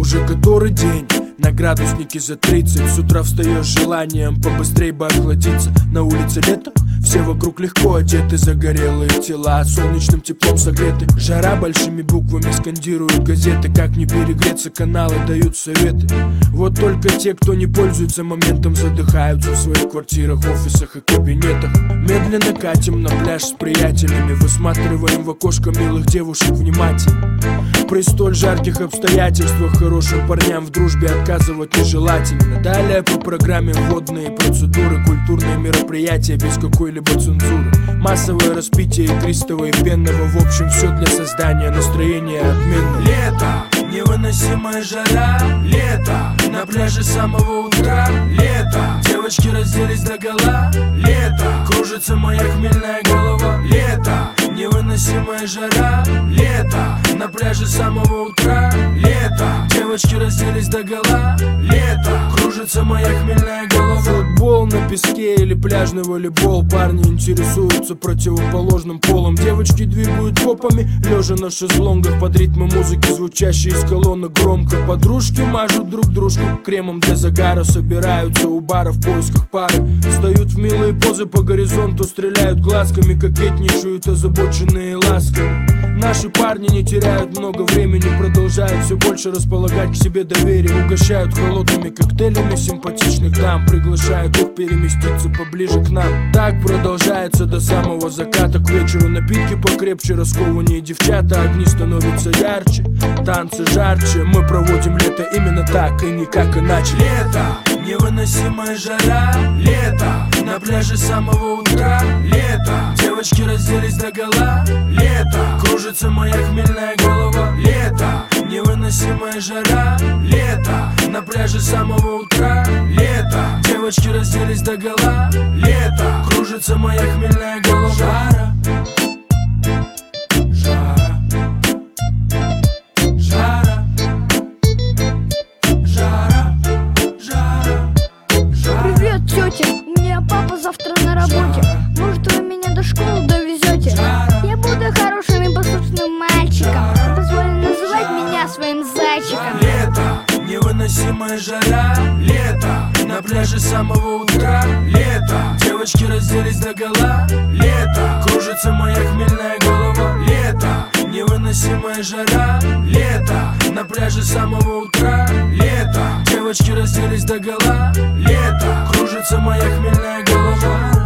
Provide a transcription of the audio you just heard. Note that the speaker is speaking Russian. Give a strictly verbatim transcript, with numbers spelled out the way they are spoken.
уже который день на градуснике за тридцать. С утра встаешь с желанием побыстрей бы охладиться. На улице лето, все вокруг легко одеты, загорелые тела солнечным теплом согреты. Жара, большими буквами скандируют газеты. Как не перегреться, каналы дают советы. Вот только те, кто не пользуется моментом, задыхаются в своих квартирах, офисах и кабинетах. Медленно катим на пляж с приятелями, высматриваем в окошко милых девушек внимательно. При столь жарких обстоятельствах хорошим парням в дружбе отказывать нежелательно. Далее по программе вводные процедуры, культурные мероприятия без какой-либо цензуры. Массовое распитие игристого и пенного, в общем все для создания настроения отменного. Лето, невыносимая жара, лето, на пляже с самого утра, лето, девочки разделись догола, лето, кружится моя хмельная голова, лето, невыносимая жара, лето, на пляже с самого утра, лето, девочки разделись догола, лето, кружится моя хмельная голова. Футбол на песке или пляжный волейбол, парни интересуются противоположным полом. Девочки двигают попами, лежа на шезлонгах под ритмы музыки, звучащие из колонок громко. Подружки мажут друг дружку кремом для загара, собираются у бара в поисках пары. Встают в милые позы по горизонту, стреляют глазками, кокетничают озабоченные ласками. Наши парни не теряют много времени, продолжают все больше располагать к себе доверие. Угощают холодными коктейлями симпатичных дам, приглашают их переместиться поближе к нам. Так продолжается до самого заката. К вечеру напитки покрепче, раскованнее девчата, огни становятся ярче, танцы жарче. Мы проводим лето именно так и никак иначе. Лето, невыносимая жара, лето, на пляже с самого утра, лето, девочки разделись догола, лето, кружится моя хмельная голова, лето, невыносимая жара, лето, на пляже с самого утра, лето, девочки разделись догола, лето, кружится моя хмельная голова. Жара, жара, жара, жара, жара, жара. Привет, тетя, у меня папа завтра на работе. Может, вы меня до школы довезете? Я буду хорошим и послушным мальчиком. Позволь называть меня своим зайчиком. Лето, невыносимая жара, лето, на пляже с самого утра, лето, девочки разделись догола, лето, кружится моя хмельная голова, лето, невыносимая жара, лето, на пляже с самого утра, лето, девочки разделись догола, лето, кружится моя хмельная голова.